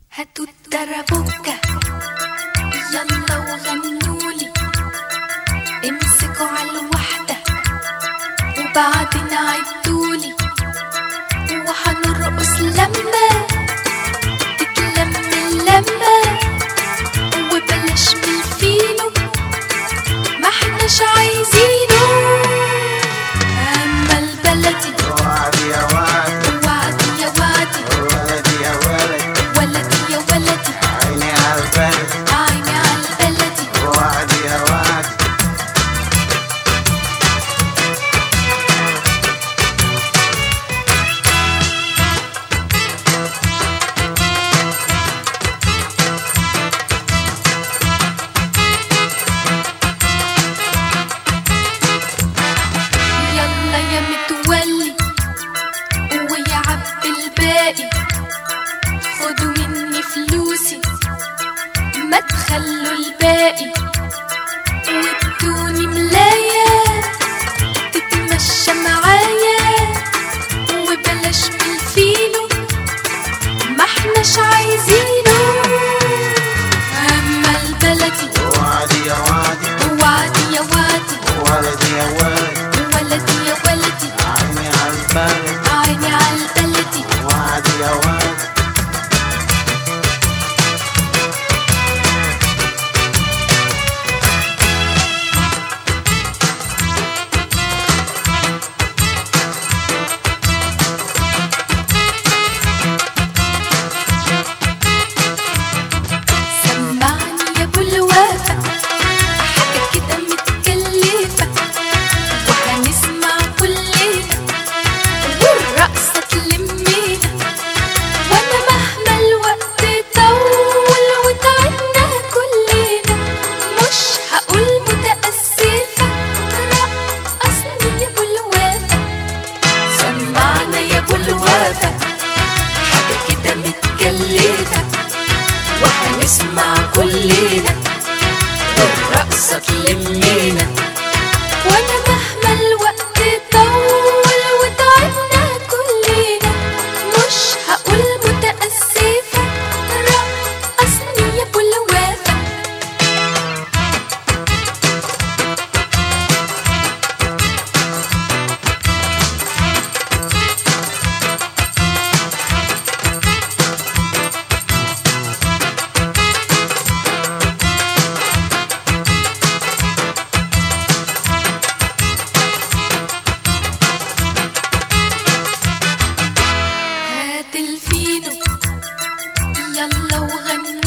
هاتوا الترابوكة يلا وغنولي، امسكوا على الوحدة وبعدين عدولي، وهنرقص لما تتلم اللمة، وبلاش من الفينو ما احناش عايزينه. اما البلدي وعدي يا وعدي، وعدي يا وعدي، ولدي يا ولد، ولدي يا ولدي، عيني عالبلد، عيني عالبلدي. وعدي يا وعدي. يلا يا متولي ويا عبد الباقي، خدوا مني فلوسي ما تخلوا الباقي، وادوني ملاية تتمشى معايا، وبلاش من الفينو ما احناش عايزينه. اما البلدي وعدي يا وعدي، وعدي يا وعدي، ولدي يا ولد، ولدي يا ولدي، عيني عالبلد، عيني عالبلدي. وعدي يا وعدي. سمعني يا ابو الوفا حاجة كده متكلفة، وهنسمع كلنا والرقصة تلمينا، وانا مهما الوقت طول وتعبنا كلنا مش هقول متأسفة، رقصني يا ابو الوفا. سمعنا يا ابو الوفا حاجة كده متكلفة، وهنسمع كلنا والرقصة تلمينا، وانا مهما الوقت طول وتعبنا كلنا مش هقول متأسفة، رقصني يا ابو الوفا. هات الفينو يلا وغنولي،